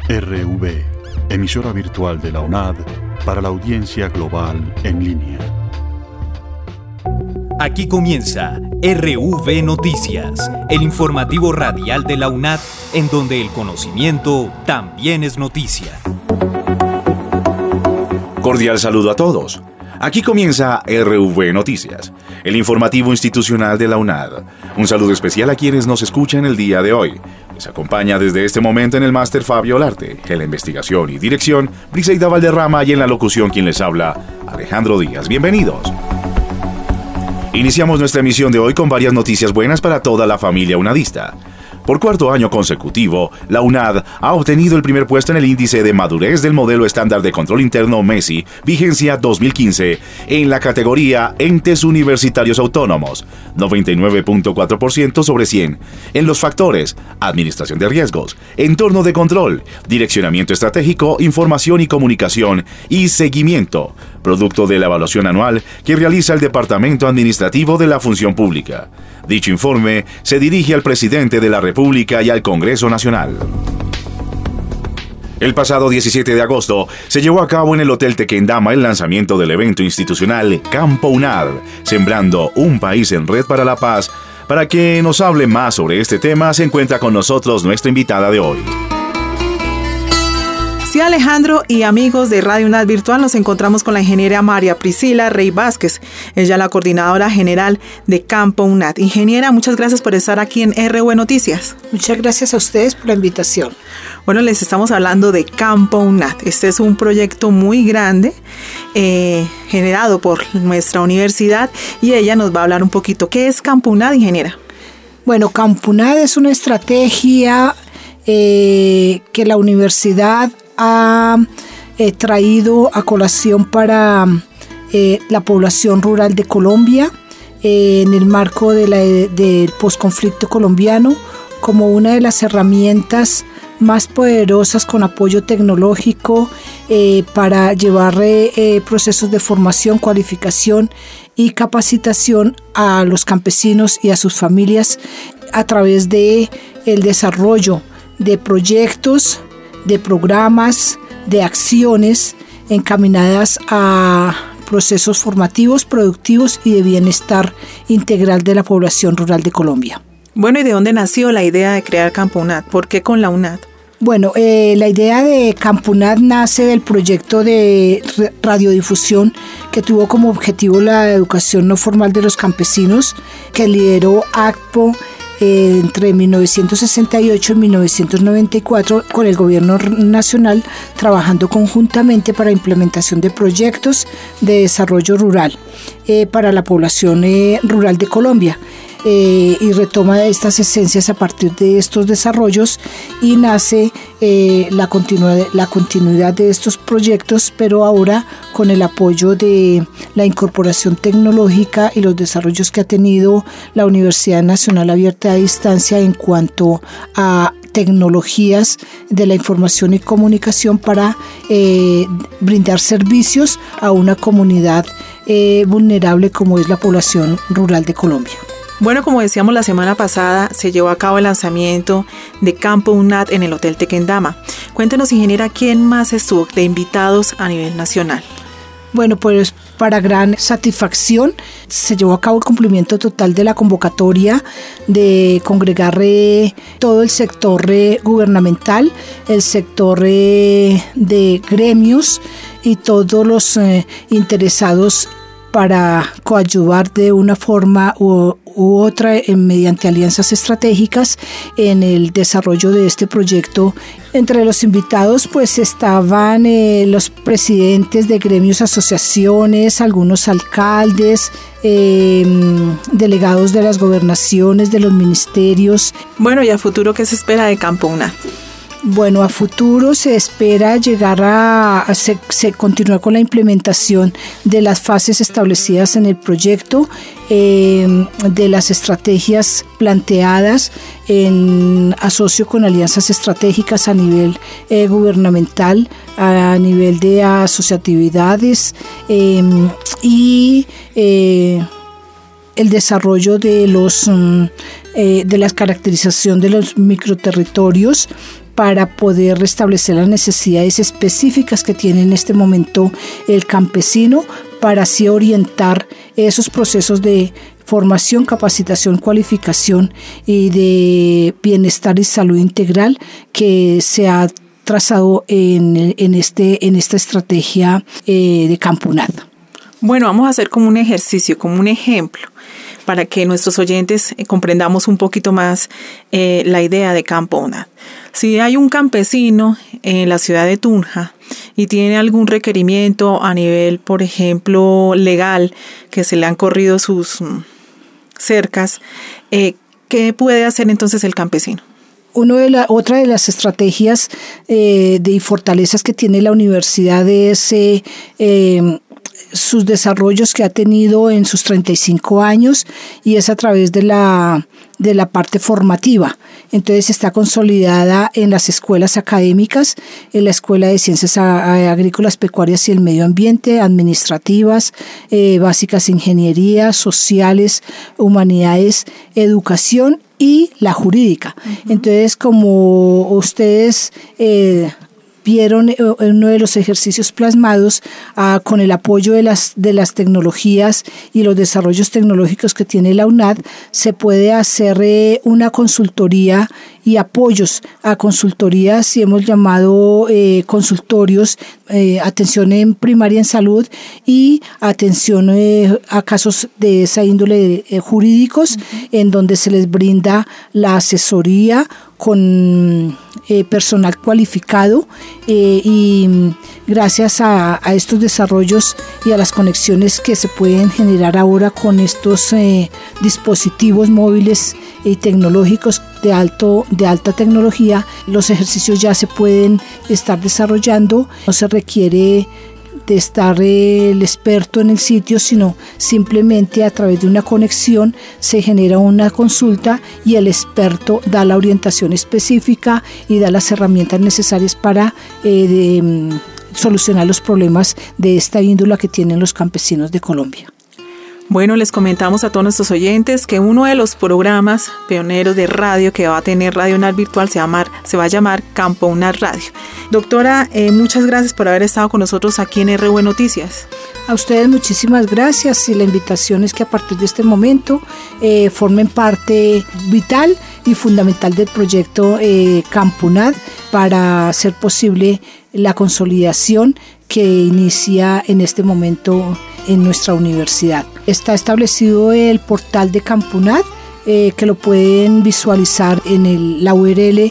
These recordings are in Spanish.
RV, emisora virtual de la UNAD para la audiencia global en línea. Aquí comienza RV Noticias, el informativo radial de la UNAD, en donde el conocimiento también es noticia. Cordial saludo a todos. Aquí comienza RV Noticias, el informativo institucional de la UNAD. Un saludo especial a quienes nos escuchan el día de hoy. Les acompaña desde este momento en el máster Fabio Olarte, en la investigación y dirección Briseida Valderrama y en la locución quien les habla, Alejandro Díaz. Bienvenidos. Iniciamos nuestra emisión de hoy con varias noticias buenas para toda la familia unadista. Por cuarto año consecutivo, la UNAD ha obtenido el primer puesto en el índice de madurez del modelo estándar de control interno MESI, vigencia 2015, en la categoría Entes Universitarios Autónomos, 99.4% sobre 100, en los factores Administración de Riesgos, Entorno de Control, Direccionamiento Estratégico, Información y Comunicación y Seguimiento, producto de la evaluación anual que realiza el Departamento Administrativo de la Función Pública. Dicho informe se dirige al presidente de la República y al Congreso Nacional. El pasado 17 de agosto se llevó a cabo en el Hotel Tequendama el lanzamiento del evento institucional Campo UNAD, Sembrando un País en Red para la Paz. Para que nos hable más sobre este tema, se encuentra con nosotros nuestra invitada de hoy. Sí, Alejandro y amigos de Radio UNAD Virtual, nos encontramos con la ingeniera María Priscila Rey Vázquez. Ella es la coordinadora general de Campo UNAD. Ingeniera, muchas gracias por estar aquí en RV Noticias. Muchas gracias a ustedes por la invitación. Bueno, les estamos hablando de Campo UNAD. Este es un proyecto muy grande generado por nuestra universidad y ella nos va a hablar un poquito. ¿Qué es Campo UNAD, ingeniera? Bueno, Campo UNAD es una estrategia que la universidad ha traído a colación para la población rural de Colombia en el marco del posconflicto colombiano como una de las herramientas más poderosas con apoyo tecnológico para llevar procesos de formación, cualificación y capacitación a los campesinos y a sus familias a través de el desarrollo de proyectos, de programas, de acciones encaminadas a procesos formativos, productivos y de bienestar integral de la población rural de Colombia. Bueno, ¿y de dónde nació la idea de crear Campo UNAD? ¿Por qué con la UNAD? Bueno, la idea de Campo UNAD nace del proyecto de radiodifusión que tuvo como objetivo la educación no formal de los campesinos, que lideró ACPO entre 1968 y 1994 con el gobierno nacional, trabajando conjuntamente para implementación de proyectos de desarrollo rural para la población rural de Colombia. Y retoma estas esencias a partir de estos desarrollos y nace la continuidad de estos proyectos, pero ahora con el apoyo de la incorporación tecnológica y los desarrollos que ha tenido la Universidad Nacional Abierta a Distancia en cuanto a tecnologías de la información y comunicación para brindar servicios a una comunidad vulnerable como es la población rural de Colombia. Bueno, como decíamos la semana pasada, se llevó a cabo el lanzamiento de Campo UNAD en el Hotel Tequendama. Cuéntenos, ingeniera, ¿quién más estuvo de invitados a nivel nacional? Bueno, pues para gran satisfacción se llevó a cabo el cumplimiento total de la convocatoria de congregar todo el sector gubernamental, el sector de gremios y todos los interesados para coadyuvar de una forma u otra mediante alianzas estratégicas en el desarrollo de este proyecto. Entre los invitados pues estaban los presidentes de gremios, asociaciones, algunos alcaldes, delegados de las gobernaciones, de los ministerios. Bueno, ¿y a futuro qué se espera de Campo UNAD? Bueno, a futuro se espera llegar a continuar con la implementación de las fases establecidas en el proyecto, de las estrategias planteadas en asocio con alianzas estratégicas a nivel gubernamental, a nivel de asociatividades y el desarrollo de la caracterización de los microterritorios para poder restablecer las necesidades específicas que tiene en este momento el campesino, para así orientar esos procesos de formación, capacitación, cualificación y de bienestar y salud integral que se ha trazado en esta estrategia de Campo UNAD. Bueno, vamos a hacer como un ejercicio, como un ejemplo, para que nuestros oyentes comprendamos un poquito más la idea de Campo UNAD. Si hay un campesino en la ciudad de Tunja y tiene algún requerimiento a nivel, por ejemplo, legal, que se le han corrido sus cercas, ¿qué puede hacer entonces el campesino? Otra de las estrategias y fortalezas que tiene la universidad es sus desarrollos que ha tenido en sus 35 años y es a través de la parte formativa. Entonces está consolidada en las escuelas académicas, en la Escuela de Ciencias Agrícolas, Pecuarias y el Medio Ambiente, administrativas, básicas, ingeniería, sociales, humanidades, educación y la jurídica. Uh-huh. Entonces, como ustedes vieron en uno de los ejercicios plasmados, con el apoyo de las tecnologías y los desarrollos tecnológicos que tiene la UNAD, se puede hacer una consultoría y apoyos a consultorías, y hemos llamado consultorios, atención en primaria en salud y atención a casos de esa índole jurídicos, uh-huh, en donde se les brinda la asesoría con personal cualificado, y gracias a estos desarrollos y a las conexiones que se pueden generar ahora con estos dispositivos móviles y tecnológicos de alta tecnología, los ejercicios ya se pueden estar desarrollando. No se requiere de estar el experto en el sitio, sino simplemente a través de una conexión se genera una consulta y el experto da la orientación específica y da las herramientas necesarias para solucionar los problemas de esta índole que tienen los campesinos de Colombia. Bueno, les comentamos a todos nuestros oyentes que uno de los programas pioneros de radio que va a tener Radio UNAD Virtual se va a llamar Campo UNAD Radio. Doctora, muchas gracias por haber estado con nosotros aquí en RV Noticias. A ustedes muchísimas gracias, y la invitación es que a partir de este momento formen parte vital y fundamental del proyecto Campo UNAD para hacer posible la consolidación que inicia en este momento en nuestra universidad. Está establecido el portal de Campo UNAD, que lo pueden visualizar en la URL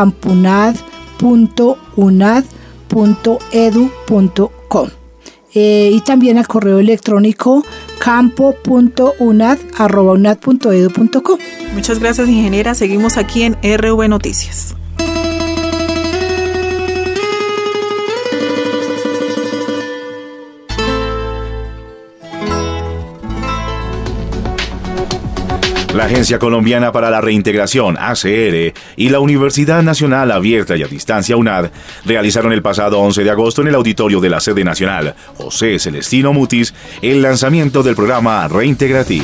campounad.unad.edu.com, y también al correo electrónico campo.unad@unad.edu.com. Muchas gracias, ingeniera. Seguimos aquí en RV Noticias. La Agencia Colombiana para la Reintegración, ACR, y la Universidad Nacional Abierta y a Distancia, UNAD, realizaron el pasado 11 de agosto en el auditorio de la sede nacional, José Celestino Mutis, el lanzamiento del programa Reintegratic.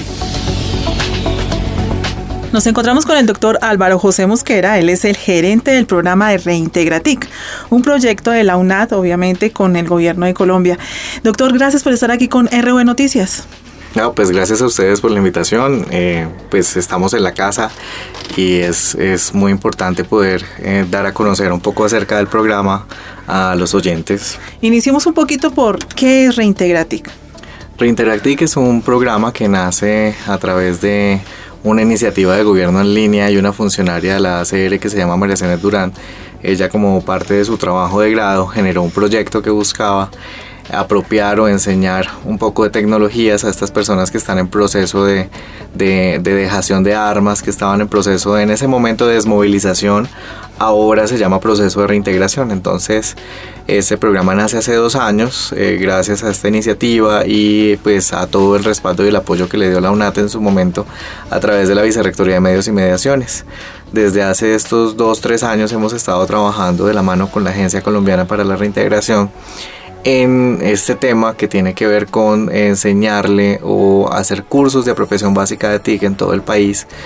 Nos encontramos con el doctor Álvaro José Mosquera. Él es el gerente del programa de Reintegratic, un proyecto de la UNAD, obviamente, con el gobierno de Colombia. Doctor, gracias por estar aquí con RV Noticias. No, pues gracias a ustedes por la invitación. Pues estamos en la casa y es muy importante poder dar a conocer un poco acerca del programa a los oyentes. Iniciemos un poquito por ¿qué es Reintegratic? Reintegratic es un programa que nace a través de una iniciativa de gobierno en línea y una funcionaria de la ACR que se llama María Zenet Durán. Ella, como parte de su trabajo de grado, generó un proyecto que buscaba apropiar o enseñar un poco de tecnologías a estas personas que están en proceso de dejación de armas, que estaban en proceso en ese momento de desmovilización. Ahora se llama proceso de reintegración. Entonces ese programa nace hace 2 años gracias a esta iniciativa y pues a todo el respaldo y el apoyo que le dio la UNAD en su momento a través de la Vicerrectoría de Medios y Mediaciones. Desde hace estos 2-3 años hemos estado trabajando de la mano con la Agencia Colombiana para la Reintegración en este tema que tiene que ver con enseñarle o hacer cursos de apropiación básica de TIC en todo el país,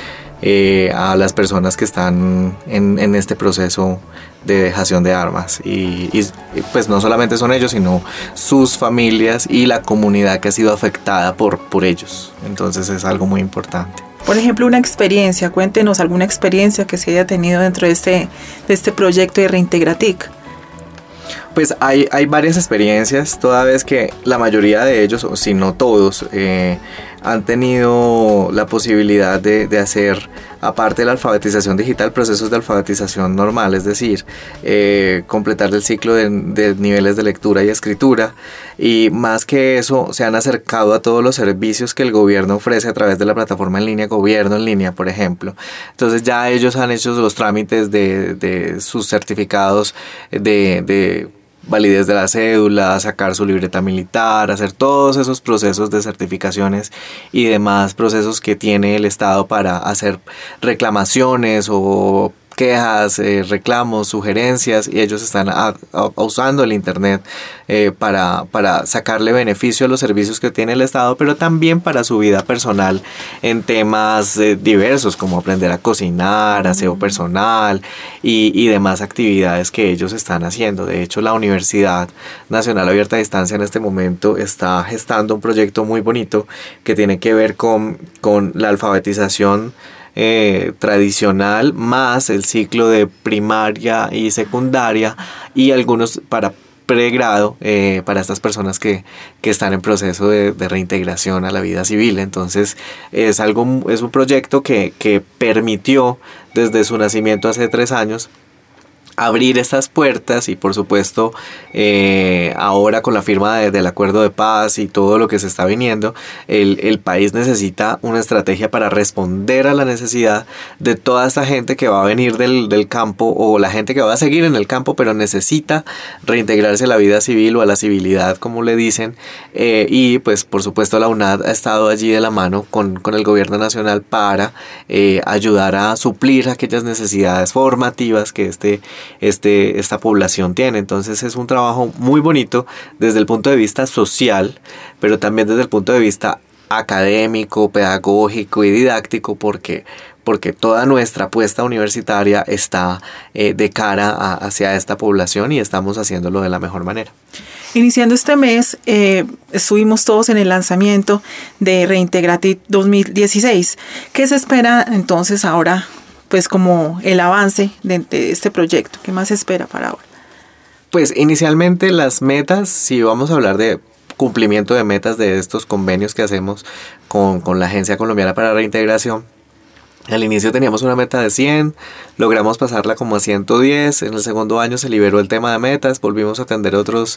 a las personas que están en este proceso de dejación de armas y pues no solamente son ellos, sino sus familias y la comunidad que ha sido afectada por ellos. Entonces es algo muy importante. Por ejemplo, una experiencia, cuéntenos alguna experiencia que se haya tenido dentro de este proyecto de Reintegratic. Pues hay varias experiencias, toda vez que la mayoría de ellos, o si no todos, han tenido la posibilidad de hacer, aparte de la alfabetización digital, procesos de alfabetización normal, es decir, completar el ciclo de niveles de lectura y escritura, y más que eso, se han acercado a todos los servicios que el gobierno ofrece a través de la plataforma en línea, Gobierno en Línea, por ejemplo. Entonces ya ellos han hecho los trámites de sus certificados de validez de la cédula, sacar su libreta militar, hacer todos esos procesos de certificaciones y demás procesos que tiene el Estado para hacer reclamaciones o quejas, reclamos, sugerencias, y ellos están usando el internet para sacarle beneficio a los servicios que tiene el Estado, pero también para su vida personal en temas diversos como aprender a cocinar, aseo personal y demás actividades que ellos están haciendo. De hecho, la Universidad Nacional Abierta a Distancia en este momento está gestando un proyecto muy bonito que tiene que ver con la alfabetización tradicional más el ciclo de primaria y secundaria y algunos para pregrado para estas personas que están en proceso de reintegración a la vida civil. Entonces es un proyecto que permitió desde su nacimiento hace 3 años abrir estas puertas y por supuesto ahora con la firma del acuerdo de paz y todo lo que se está viniendo, el país necesita una estrategia para responder a la necesidad de toda esta gente que va a venir del campo o la gente que va a seguir en el campo pero necesita reintegrarse a la vida civil o a la civilidad como le dicen, y pues por supuesto la UNAD ha estado allí de la mano con el gobierno nacional para ayudar a suplir aquellas necesidades formativas que esta población tiene. Entonces es un trabajo muy bonito desde el punto de vista social, pero también desde el punto de vista académico, pedagógico y didáctico, porque toda nuestra apuesta universitaria está de cara hacia esta población y estamos haciéndolo de la mejor manera. Iniciando este mes, estuvimos todos en el lanzamiento de Reintegratic 2016. ¿Qué se espera entonces ahora, pues como el avance de este proyecto? ¿Qué más se espera para ahora? Pues inicialmente las metas, si vamos a hablar de cumplimiento de metas de estos convenios que hacemos con la Agencia Colombiana para la Reintegración, al inicio teníamos una meta de 100, logramos pasarla como a 110, en el segundo año se liberó el tema de metas, volvimos a atender otros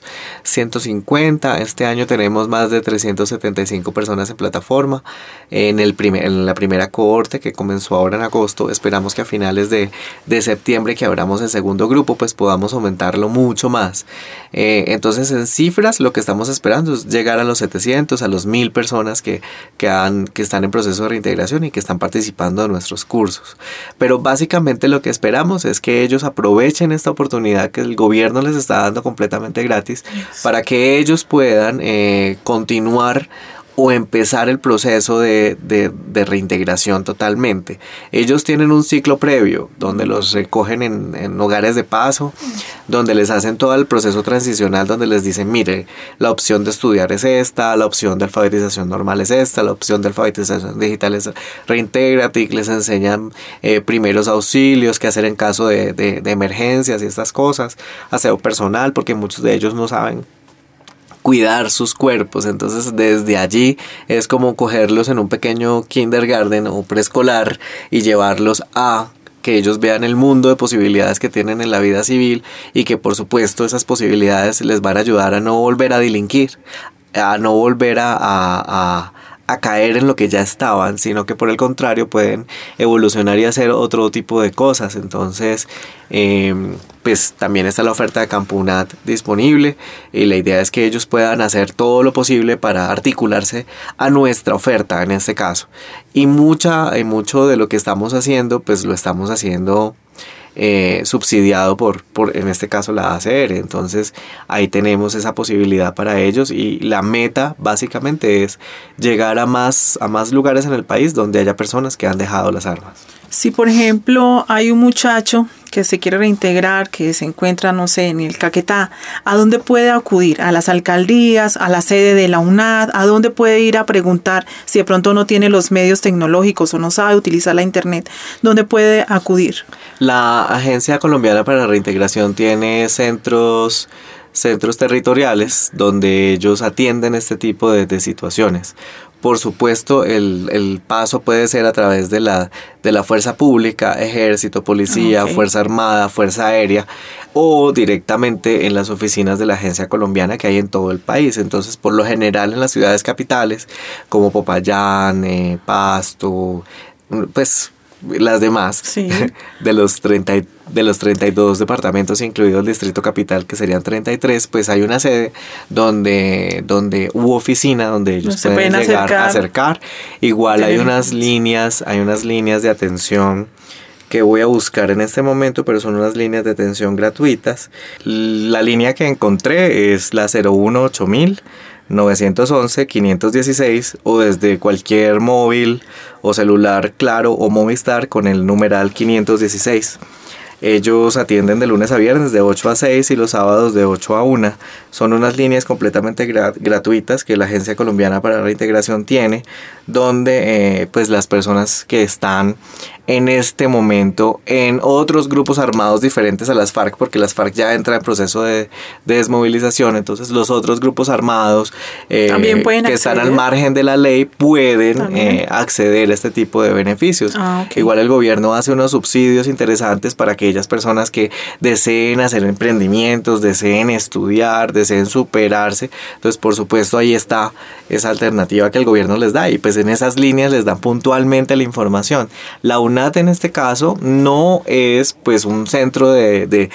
150, este año tenemos más de 375 personas en plataforma, en la primera cohorte que comenzó ahora en agosto, esperamos que a finales de septiembre que abramos el segundo grupo pues podamos aumentarlo mucho más. Entonces en cifras lo que estamos esperando es llegar a los 700, a los 1000 personas que están en proceso de reintegración y que están participando de nuestros cursos. Pero básicamente lo que esperamos es que ellos aprovechen esta oportunidad que el gobierno les está dando completamente gratis para que ellos puedan continuar o empezar el proceso de reintegración totalmente. Ellos tienen un ciclo previo donde los recogen en hogares de paso, donde les hacen todo el proceso transicional, donde les dicen, mire, la opción de estudiar es esta, la opción de alfabetización normal es esta, la opción de alfabetización digital es Reintegratic, les enseñan primeros auxilios, qué hacer en caso de emergencias y estas cosas, aseo personal, porque muchos de ellos no saben cuidar sus cuerpos. Entonces desde allí es como cogerlos en un pequeño kindergarten o preescolar y llevarlos a que ellos vean el mundo de posibilidades que tienen en la vida civil y que por supuesto esas posibilidades les van a ayudar a no volver a delinquir, a no volver a caer en lo que ya estaban, sino que por el contrario pueden evolucionar y hacer otro tipo de cosas. Entonces pues también está la oferta de Campo UNAD disponible y la idea es que ellos puedan hacer todo lo posible para articularse a nuestra oferta en este caso, y mucho de lo que estamos haciendo pues lo estamos haciendo subsidiado por en este caso la ACR. Entonces ahí tenemos esa posibilidad para ellos, y la meta básicamente es llegar a más lugares en el país donde haya personas que han dejado las armas. Si por ejemplo hay un muchacho que se quiere reintegrar, que se encuentra, no sé, en el Caquetá, ¿a dónde puede acudir? ¿A las alcaldías, a la sede de la UNAD? ¿A dónde puede ir a preguntar si de pronto no tiene los medios tecnológicos o no sabe utilizar la internet? ¿Dónde puede acudir? La Agencia Colombiana para la Reintegración tiene centros territoriales donde ellos atienden este tipo de situaciones. Por supuesto, el paso puede ser a través de la fuerza pública, ejército, policía, Fuerza Armada, Fuerza Aérea, o directamente en las oficinas de la Agencia Colombiana que hay en todo el país. Entonces, por lo general en las ciudades capitales, como Popayán, Pasto, pues las demás, sí, de los 32 departamentos, incluido el Distrito Capital, que serían 33, pues hay una sede donde oficina donde ellos pueden llegar a acercar. Igual hay unas líneas de atención que voy a buscar en este momento, pero son unas líneas de atención gratuitas. La línea que encontré es la 018.000 911-516, o desde cualquier móvil o celular Claro o Movistar con el numeral 516. Ellos atienden de lunes a viernes de 8 a 6 y los sábados de 8 a 1. Son unas líneas completamente gratuitas que la Agencia Colombiana para la Reintegración tiene, donde pues las personas que están en este momento en otros grupos armados diferentes a las FARC, porque las FARC ya entran en proceso de desmovilización, entonces los otros grupos armados ¿también pueden que acceder? están al margen de la ley pueden acceder a este tipo de beneficios. Igual el gobierno hace unos subsidios interesantes para aquellas personas que deseen hacer emprendimientos, deseen estudiar, deseen superarse. Entonces, por supuesto, ahí está esa alternativa que el gobierno les da, y pues en esas líneas les dan puntualmente la información. La UNAD en este caso no es pues un centro de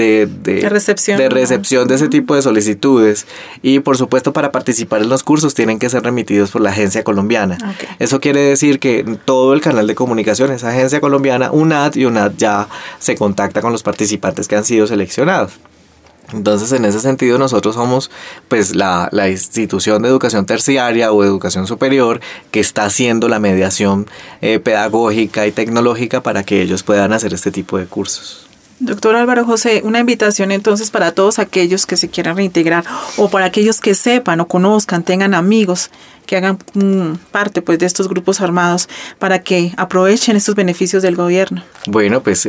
recepción de ese tipo de solicitudes, y por supuesto para participar en los cursos tienen que ser remitidos por la Agencia Colombiana. Eso quiere decir que todo el canal de comunicación es Agencia Colombiana, UNAD, y UNAD ya se contacta con los participantes que han sido seleccionados. Entonces, en ese sentido, nosotros somos pues la institución de educación terciaria o educación superior que está haciendo la mediación pedagógica y tecnológica para que ellos puedan hacer este tipo de cursos. Doctor Álvaro José, una invitación entonces para todos aquellos que se quieran reintegrar, o para aquellos que sepan o conozcan, tengan amigos que hagan parte pues de estos grupos armados, para que aprovechen estos beneficios del gobierno. Bueno, pues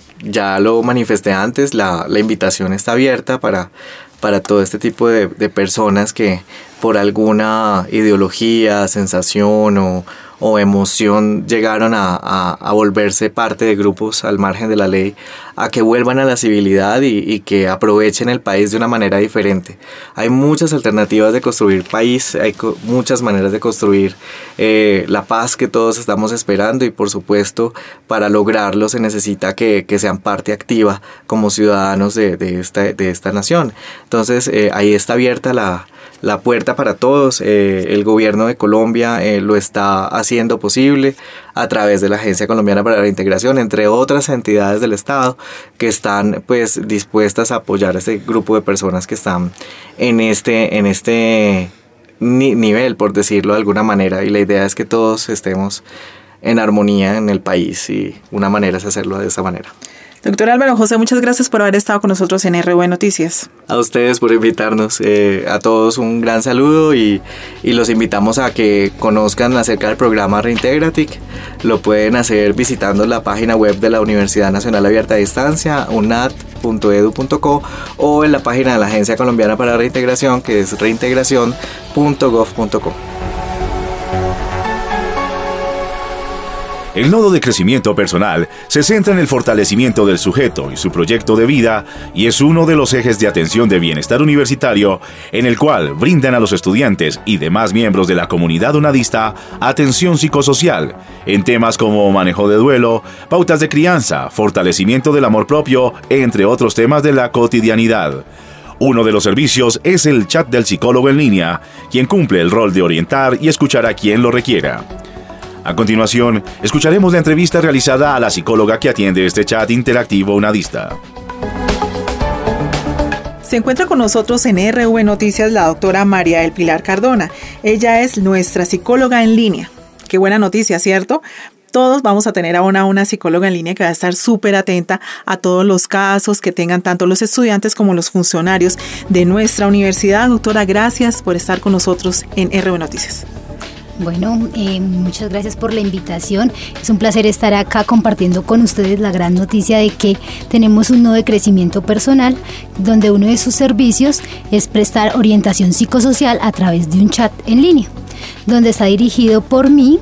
ya lo manifesté antes, la invitación está abierta para todo este tipo de personas que por alguna ideología, sensación o emoción llegaron a volverse parte de grupos al margen de la ley, a que vuelvan a la civilidad y que aprovechen el país de una manera diferente. Hay muchas alternativas de construir país, hay muchas maneras de construir la paz que todos estamos esperando, y por supuesto para lograrlo se necesita que sean parte activa como ciudadanos de esta nación. Entonces ahí está abierta la puerta para todos. El gobierno de Colombia lo está haciendo posible a través de la Agencia Colombiana para la Reintegración, entre otras entidades del Estado que están pues dispuestas a apoyar a este grupo de personas que están en este nivel, por decirlo de alguna manera, y la idea es que todos estemos en armonía en el país, y una manera es hacerlo de esa manera. Doctor Álvaro José, muchas gracias por haber estado con nosotros en RW Noticias. A ustedes por invitarnos, a todos un gran saludo, y los invitamos a que conozcan acerca del programa Reintegratic. Lo pueden hacer visitando la página web de la Universidad Nacional Abierta a Distancia, unad.edu.co, o en la página de la Agencia Colombiana para la Reintegración, que es reintegracion.gov.co. El nodo de crecimiento personal se centra en el fortalecimiento del sujeto y su proyecto de vida, y es uno de los ejes de atención de bienestar universitario, en el cual brindan a los estudiantes y demás miembros de la comunidad unadista atención psicosocial en temas como manejo de duelo, pautas de crianza, fortalecimiento del amor propio, entre otros temas de la cotidianidad. Uno de los servicios es el chat del psicólogo en línea, quien cumple el rol de orientar y escuchar a quien lo requiera. A continuación, escucharemos la entrevista realizada a la psicóloga que atiende este chat interactivo unadista. Se encuentra con nosotros en RV Noticias la doctora María del Pilar Cardona. Ella es nuestra psicóloga en línea. Qué buena noticia, ¿cierto? Todos vamos a tener ahora una psicóloga en línea que va a estar súper atenta a todos los casos que tengan tanto los estudiantes como los funcionarios de nuestra universidad. Doctora, gracias por estar con nosotros en RV Noticias. Bueno, muchas gracias por la invitación. Es un placer estar acá compartiendo con ustedes la gran noticia de que tenemos un nodo de crecimiento personal donde uno de sus servicios es prestar orientación psicosocial a través de un chat en línea, donde está dirigido por mí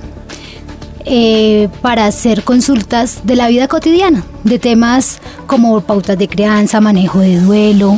para hacer consultas de la vida cotidiana, de temas como pautas de crianza, manejo de duelo,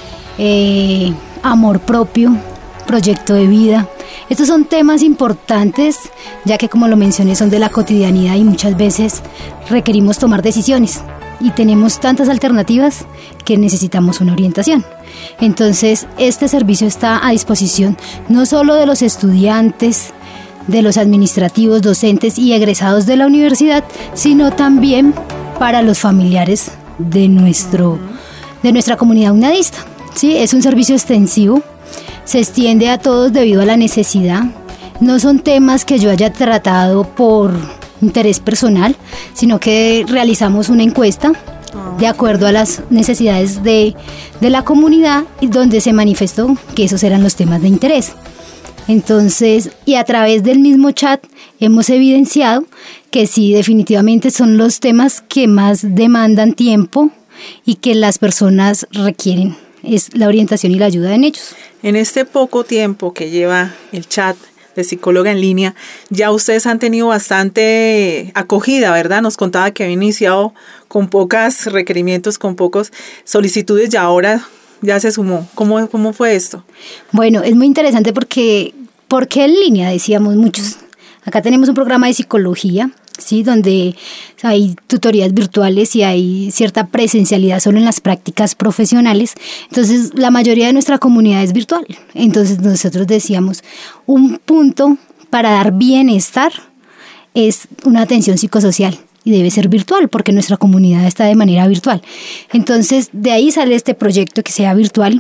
amor propio, proyecto de vida. Estos son temas importantes, ya que como lo mencioné son de la cotidianidad y muchas veces requerimos tomar decisiones y tenemos tantas alternativas que necesitamos una orientación. Entonces, este servicio está a disposición no solo de los estudiantes, de los administrativos, docentes y egresados de la universidad, sino también para los familiares de nuestra comunidad unadista. ¿Sí? Es un servicio extensivo. Se extiende a todos debido a la necesidad. No son temas que yo haya tratado por interés personal, sino que realizamos una encuesta de acuerdo a las necesidades de la comunidad, donde se manifestó que esos eran los temas de interés. Entonces, y a través del mismo chat hemos evidenciado que sí, definitivamente son los temas que más demandan tiempo y que las personas requieren. Es la orientación y la ayuda en ellos. En este poco tiempo que lleva el chat de psicóloga en línea, ya ustedes han tenido bastante acogida, ¿verdad? Nos contaba que había iniciado con pocos requerimientos, con pocas solicitudes y ahora ya se sumó. ¿Cómo fue esto? Bueno, es muy interesante porque en línea, decíamos muchos. Acá tenemos un programa de psicología, ¿sí? Donde hay tutorías virtuales y hay cierta presencialidad solo en las prácticas profesionales. Entonces, la mayoría de nuestra comunidad es virtual. Entonces, nosotros decíamos, un punto para dar bienestar es una atención psicosocial y debe ser virtual porque nuestra comunidad está de manera virtual. Entonces, de ahí sale este proyecto que sea virtual.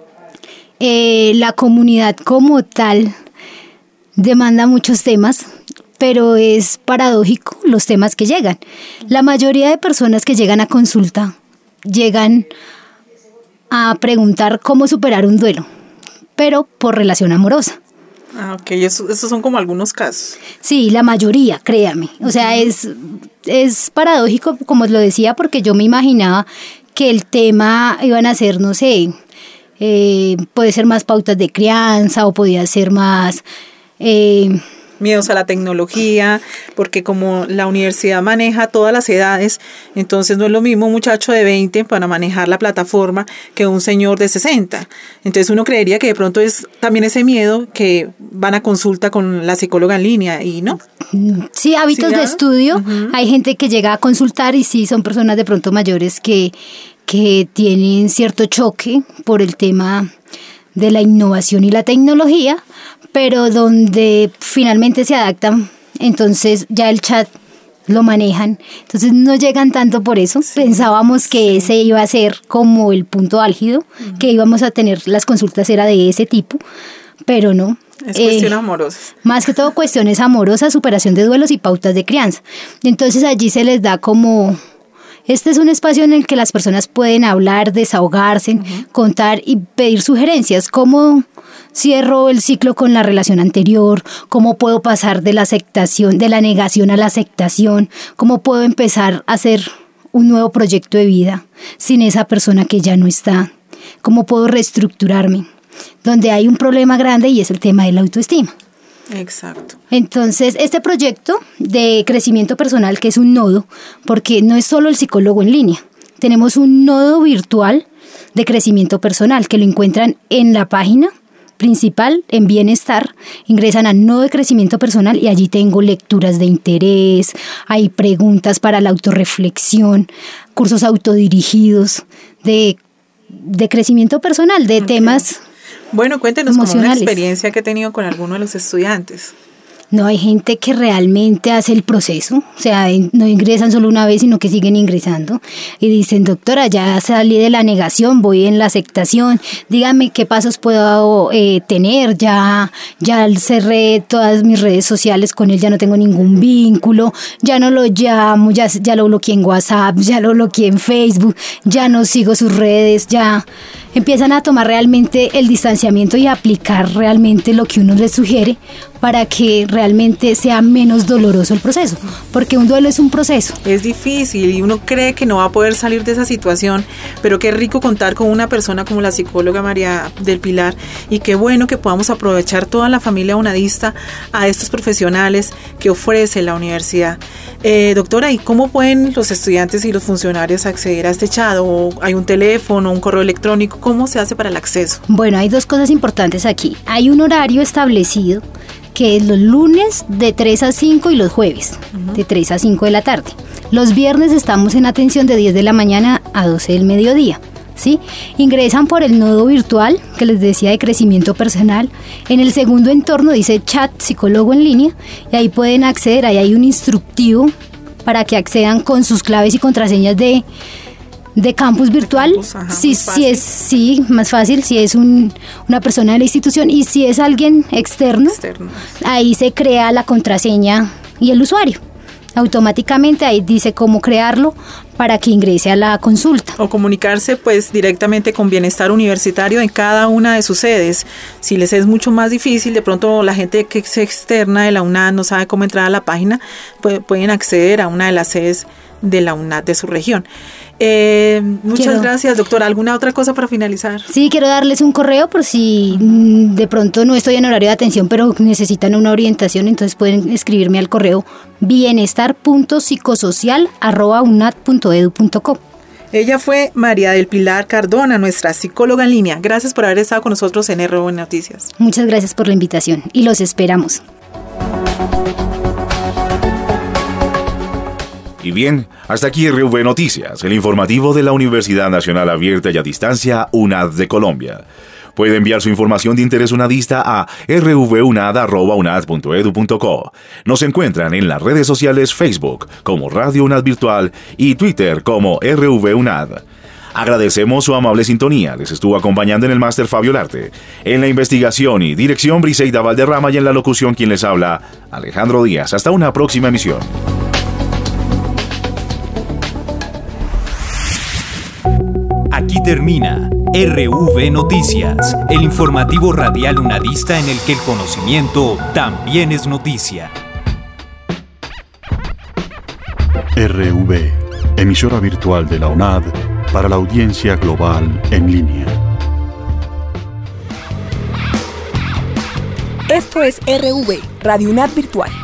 La comunidad como tal demanda muchos temas, pero es paradójico los temas que llegan. La mayoría de personas que llegan a consulta llegan a preguntar cómo superar un duelo, pero por relación amorosa. Ah, ok, esos son como algunos casos. Sí, la mayoría, créame. O sea, es paradójico, como lo decía, porque yo me imaginaba que el tema iban a ser, no sé, puede ser más pautas de crianza o podía ser más miedos a la tecnología, porque como la universidad maneja todas las edades, entonces no es lo mismo un muchacho de 20 para manejar la plataforma que un señor de 60. Entonces uno creería que de pronto es también ese miedo que van a consulta con la psicóloga en línea y no. Sí, hábitos de estudio. Uh-huh. Hay gente que llega a consultar y sí son personas de pronto mayores que tienen cierto choque por el tema de la innovación y la tecnología, pero donde finalmente se adaptan, entonces ya el chat lo manejan, entonces no llegan tanto por eso. Sí. Pensábamos que ese iba a ser como el punto álgido, que íbamos a tener las consultas era de ese tipo, pero no. Es cuestiones amorosas. Más que todo cuestiones amorosas, superación de duelos y pautas de crianza. Entonces allí se les da como... Este es un espacio en el que las personas pueden hablar, desahogarse, contar y pedir sugerencias. ¿Cómo cierro el ciclo con la relación anterior? ¿Cómo puedo pasar de la aceptación, de la negación a la aceptación? ¿Cómo puedo empezar a hacer un nuevo proyecto de vida sin esa persona que ya no está? ¿Cómo puedo reestructurarme? Donde hay un problema grande y es el tema de la autoestima. Exacto. Entonces, este proyecto de crecimiento personal, que es un nodo, porque no es solo el psicólogo en línea, tenemos un nodo virtual de crecimiento personal que lo encuentran en la página principal, en Bienestar, ingresan a nodo de crecimiento personal y allí tengo lecturas de interés, hay preguntas para la autorreflexión, cursos autodirigidos de crecimiento personal, de temas... Bueno, cuéntenos como una emocionales. Experiencia que he tenido con alguno de los estudiantes. No, hay gente que realmente hace el proceso, o sea, no ingresan solo una vez, sino que siguen ingresando y dicen, doctora, ya salí de la negación, voy en la aceptación, dígame qué pasos puedo tener, ya cerré todas mis redes sociales con él, ya no tengo ningún vínculo, ya no lo llamo, ya lo bloqueé en WhatsApp, ya lo bloqueé en Facebook, ya no sigo sus redes, ya empiezan a tomar realmente el distanciamiento y a aplicar realmente lo que uno les sugiere para que realmente sea menos doloroso el proceso, porque un duelo es un proceso. Es difícil y uno cree que no va a poder salir de esa situación, pero qué rico contar con una persona como la psicóloga María del Pilar, y qué bueno que podamos aprovechar toda la familia unadista a estos profesionales que ofrece la universidad. Doctora, ¿y cómo pueden los estudiantes y los funcionarios acceder a este chat? ¿O hay un teléfono, un correo electrónico? ¿Cómo se hace para el acceso? Bueno, hay dos cosas importantes aquí. Hay un horario establecido que es los lunes de 3 a 5 y los jueves de 3 a 5 de la tarde. Los viernes estamos en atención de 10 de la mañana a 12 del mediodía. ¿Sí? Ingresan por el nodo virtual que les decía de crecimiento personal. En el segundo entorno dice chat psicólogo en línea y ahí pueden acceder, ahí hay un instructivo para que accedan con sus claves y contraseñas de campus virtual. Más fácil si es una persona de la institución, y si es alguien externo, ahí se crea la contraseña y el usuario. Automáticamente ahí dice cómo crearlo para que ingrese a la consulta. O comunicarse pues directamente con Bienestar Universitario en cada una de sus sedes. Si les es mucho más difícil, de pronto la gente que es externa de la UNAD no sabe cómo entrar a la página, pueden acceder a una de las sedes de la UNAD de su región. Muchas gracias, doctora. ¿Alguna otra cosa para finalizar? Sí, quiero darles un correo por si de pronto no estoy en horario de atención, pero necesitan una orientación, entonces pueden escribirme al correo bienestar.psicosocial@unad.edu.co. Ella fue María del Pilar Cardona, nuestra psicóloga en línea. Gracias por haber estado con nosotros en RU Noticias. Muchas gracias por la invitación y los esperamos. Y bien, hasta aquí RV Noticias, el informativo de la Universidad Nacional Abierta y a Distancia UNAD de Colombia. Puede enviar su información de interés unadista a rvunad@unad.edu.co. Nos encuentran en las redes sociales Facebook como Radio UNAD Virtual y Twitter como RV UNAD. Agradecemos su amable sintonía. Les estuvo acompañando en el máster Fabio Larte, en la investigación y dirección Briseida Valderrama, y en la locución quien les habla, Alejandro Díaz. Hasta una próxima emisión. Aquí termina RV Noticias, el informativo radial unadista en el que el conocimiento también es noticia. RV, emisora virtual de la UNAD para la audiencia global en línea. Esto es RV, Radio UNAD Virtual.